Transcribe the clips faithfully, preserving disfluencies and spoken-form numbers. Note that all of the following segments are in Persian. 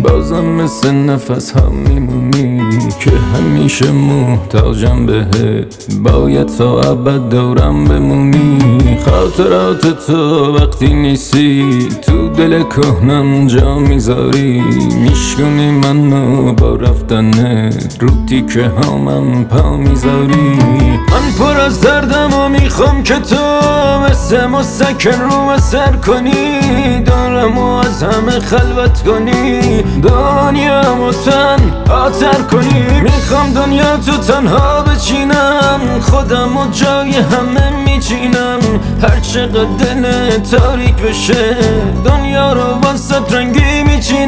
بازم مثل نفس هم میمونی که همیشه محتاجم بهت، باید تا ابد دورم بمونی. خاطرات تو وقتی نیستی تو دل کهنم جا میذاری، میشکنی منو با رفتنت رو تیکه هامم پا میذاری. من پر از دردم و میخوام که تو مثل مسکن رو سر کنی، دارم و از همه خلوت کنی، دنیا تن آتر کنی. میخوام دنیا تو تنها بچینم، خودم و جای همه میچینم. هر چقدر دل تاریک بشه دنیا رو واسه رنگی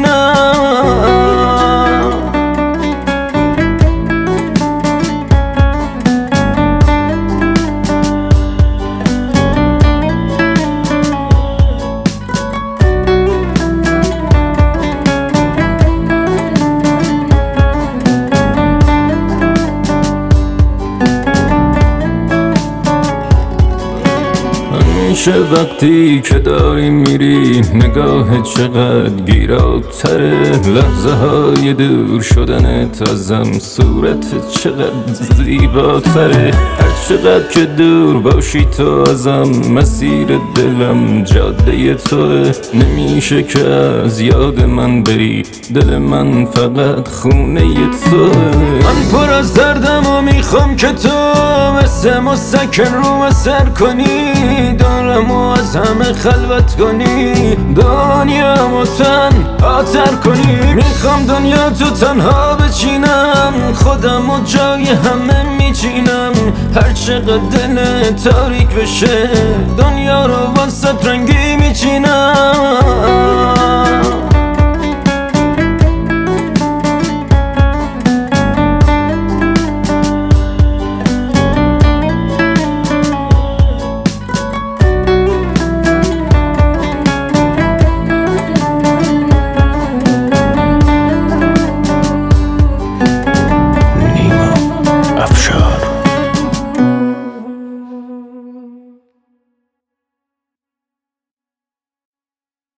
میچینم. همیشه وقتی که داری میری نگاه چقدر گیراتره، لحظه های دور شدنت ازم صورت چقدر زیباتره. هر چقدر که دور باشی تو ازم مسیر دلم جاده توه. نمیشه که از یاد من بری، دل من فقط خونه توه. من پر از دردم و میخوام که تو مثل مسکن رو سر کنی، دارم و از همه خلوت کنی، دنیا تن آتر کنی. میخوام دنیا تو تنها بچینم، خودم و جای همه میچینم. هر چقدر دل تاریک بشه دنیا رو واسه رنگ